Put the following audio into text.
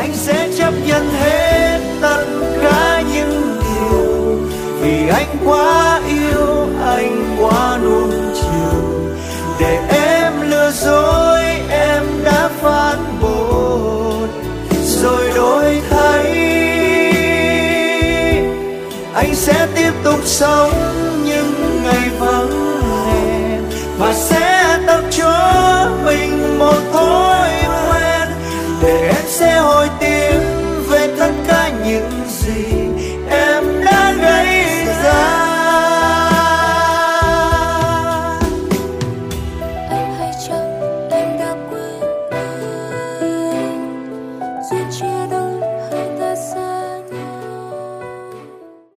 anh sẽ chấp nhận hết tất cả những điều, vì anh quá yêu, anh quá nuông chiều. Để em lừa dối, em đã phản bội rồi đổi thay. Anh sẽ tiếp tục sống những ngày vắng hè và sẽ